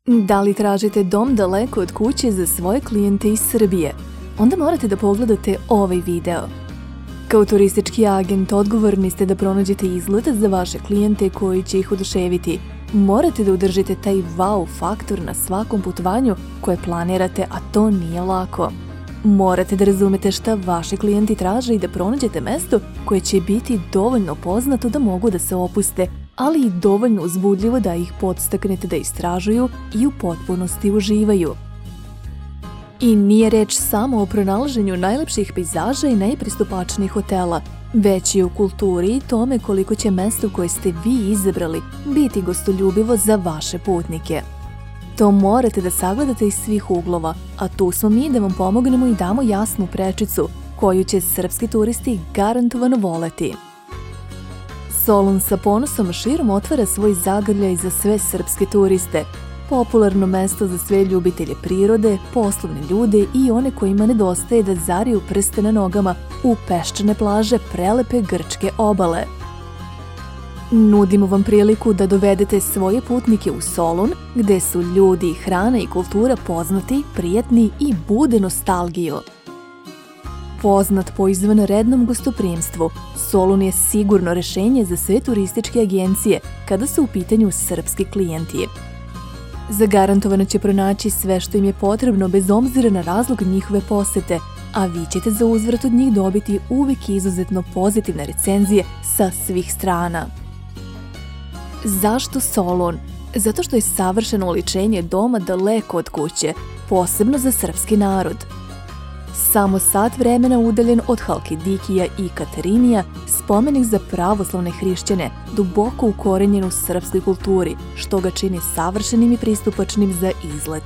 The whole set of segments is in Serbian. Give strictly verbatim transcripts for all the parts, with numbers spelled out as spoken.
Da li tražite dom daleko od kuće za svoje klijente iz Srbije? Onda morate da pogledate ovaj video. Kao turistički agent odgovorni ste da pronađete izlet za vaše klijente koji će ih oduševiti. Morate da udržite taj wow faktor na svakom putovanju koje planirate, a to nije lako. Morate da razumete šta vaši klijenti traže i da pronađete mesto koje će biti dovoljno poznato da mogu da se opuste, ali i dovoljno uzbudljivo da ih podstaknete da istražuju i u potpunosti uživaju. I nije reč samo o pronalaženju najlepših pejzaža i najpristupačnijih hotela, već i o kulturi i tome koliko će mesto koje ste vi izabrali biti gostoljubivo za vaše putnike. To morate da sagledate iz svih uglova, a tu smo mi da vam pomognemo i damo jasnu prečicu koju će srpski turisti garantovano voleti. Solun sa ponosom širom otvara svoj zagrljaj za sve srpske turiste, popularno mesto za sve ljubitelje prirode, poslovne ljude i one kojima nedostaje da zariju prste na nogama u peščane plaže prelepe grčke obale. Nudimo vam priliku da dovedete svoje putnike u Solun, gde su ljudi, hrana i kultura poznati, prijatni i bude nostalgiju. Poznat po izvanrednom gostoprimstvu, Solun je sigurno rešenje za sve turističke agencije kada su u pitanju srpski klijenti. Zagarantovano će pronaći sve što im je potrebno bez obzira na razlog njihove posete, a vi ćete za uzvrat od njih dobiti uvijek izuzetno pozitivne recenzije sa svih strana. Zašto Solun? Zato što je savršeno oličenje doma daleko od kuće, posebno za srpski narod. Samo sat vremena udaljen od Halkidikija i Katarinija, spomenik za pravoslavne hrišćane, duboko ukorenjen u srpskoj kulturi, što ga čini savršenim i pristupačnim za izlet.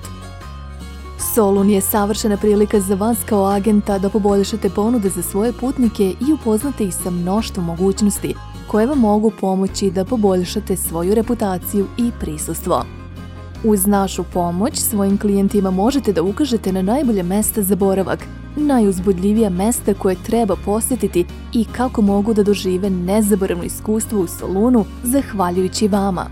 Solun je savršena prilika za vas kao agenta da poboljšate ponude za svoje putnike i upoznate ih sa mnoštvom mogućnosti koje vam mogu pomoći da poboljšate svoju reputaciju i prisustvo. Uz našu pomoć svojim klijentima možete da ukažete na najbolje mesta za boravak, najuzbudljivija mesta koje treba posjetiti i kako mogu da dožive nezaboravno iskustvo u Solunu zahvaljujući vama.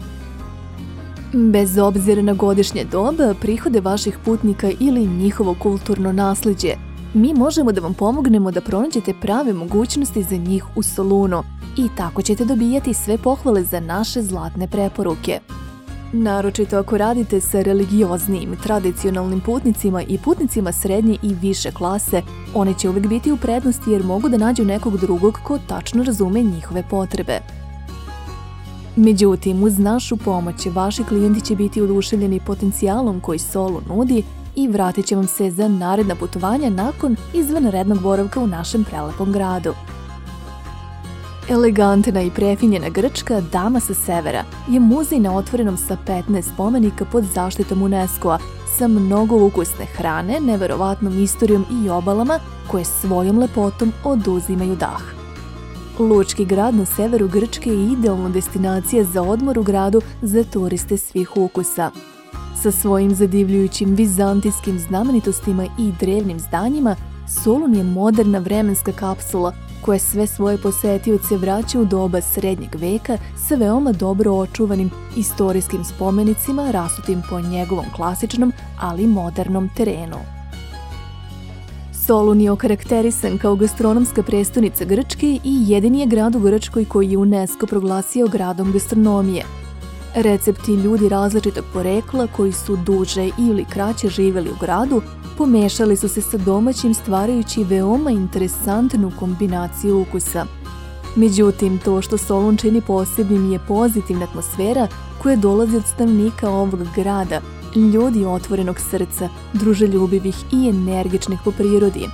Bez obzira na godišnje doba, prihode vaših putnika ili njihovo kulturno naslijeđe, mi možemo da vam pomognemo da pronađete prave mogućnosti za njih u Solunu i tako ćete dobijati sve pohvale za naše zlatne preporuke. Naročito ako radite sa religioznim, tradicionalnim putnicima i putnicima srednje i više klase, oni će uvijek biti u prednosti jer mogu da nađu nekog drugog ko tačno razume njihove potrebe. Međutim, uz našu pomoć vaši klijenti će biti oduševljeni potencijalom koji Solun nudi i vratit će vam se za naredna putovanja nakon izvanrednog boravka u našem prelepom gradu. Elegantna i prefinjena Grčka Dama sa severa je muzej na otvorenom sa petnaest spomenika pod zaštitom UNESCO-a sa mnogo ukusne hrane, neverovatnom istorijom i obalama koje svojom lepotom oduzimaju dah. Lučki grad na severu Grčke je idealna destinacija za odmor u gradu za turiste svih ukusa. Sa svojim zadivljujućim vizantijskim znamenitostima i drevnim zdanjima, Solun je moderna vremenska kapsula koja sve svoje posetioce vraća u doba srednjeg veka sa veoma dobro očuvanim istorijskim spomenicima rasutim po njegovom klasičnom, ali modernom terenu. Solun je okarakterisan kao gastronomska prestonica Grčke i jedini je grad u Grčkoj koji je UNESCO proglasio gradom gastronomije. Recepti ljudi različitog porekla koji su duže ili kraće živjeli u gradu pomešali su se sa domaćim stvarajući veoma interesantnu kombinaciju ukusa. Međutim, to što Solun čini posebnim je pozitivna atmosfera koja dolazi od stanovnika ovog grada, ljudi otvorenog srca, druželjubivih i energičnih po prirodi.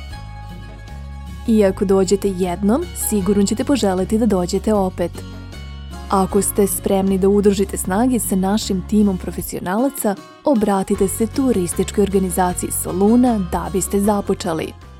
Iako dođete jednom, sigurno ćete poželiti da dođete opet. Ako ste spremni da udružite snage sa našim timom profesionalaca, obratite se turističkoj organizaciji Soluna da biste započeli.